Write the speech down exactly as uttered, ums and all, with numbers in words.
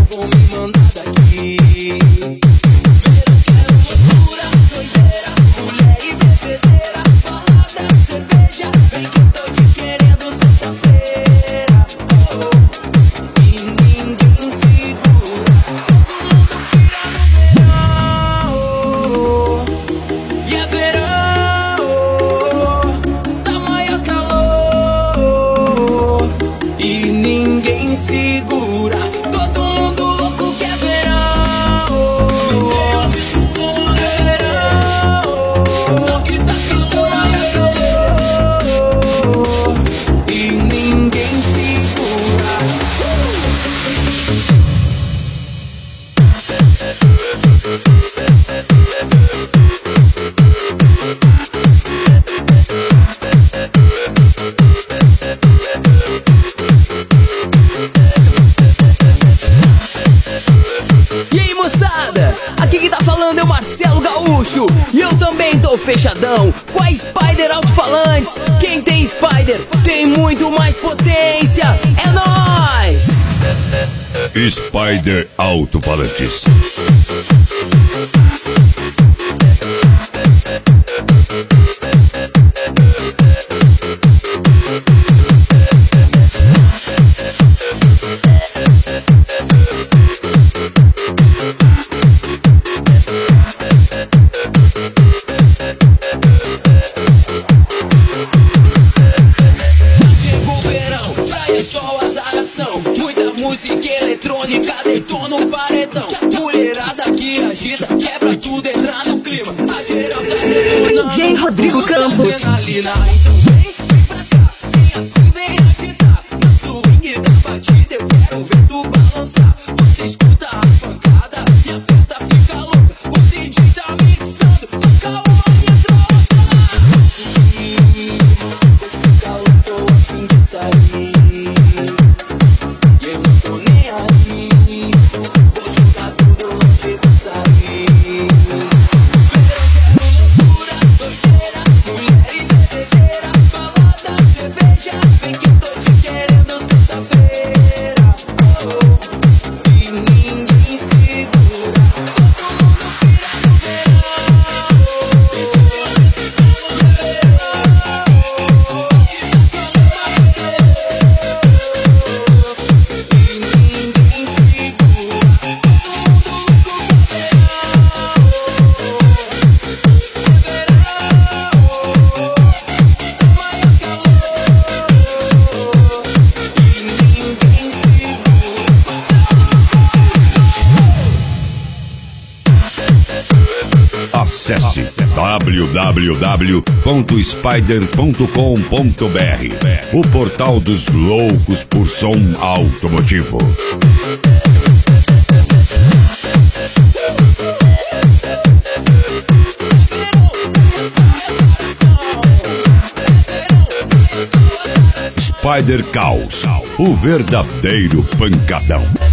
eu vou me mandar daqui. Verão que é loucura, doideira, mulher e bebedeira, balada, cerveja, vem que eu tô te querendo sexta-feira. Oh, e ninguém segura, todo mundo pira no verão. Oh, e é verão, oh, tá maior calor e ninguém segura, todo mundo louco que é verão. D J aumenta o som, é verão, aqui tá calor, é calor e ninguém segura. E aí, moçada, aqui quem tá falando é o Marcelo Gaúcho, e eu também tô fechadão com a Spider Alto-Falantes. Quem tem Spider tem muito mais potência, é nóis! Spider Alto-Falantes. Chegou o verão, praia, sol, azaração, muita música eletrônica detona o paredão. Mulherada que agita, quebra tudo, entra no clima. A geral tá detonando, D J Rodrigo Campos. adrenalina. Então vem, vem pra cá, vem assim, vem agitar. No swing da batida eu quero ver tu balançar. Você escuta a pancada e a festa fica louca. O D J tá mixando, toca uma e entra outra. Esse calor tô a fim de sair, e eu não tô nem aí. Vou jogar tudo longe e vou sair. Verão que é loucura, doideira, mulher e bebedeira, balada, cerveja, vem que eu tô te querendo sexta-feira. Oh, e ninguém segura, todo mundo pira no verão. D J aumenta o som no verão, que tá calor, e ninguém segura, todo mundo louco que é Acesse w w w ponto spider ponto com ponto b r, o portal dos loucos por som automotivo. Spider Caos, o verdadeiro pancadão.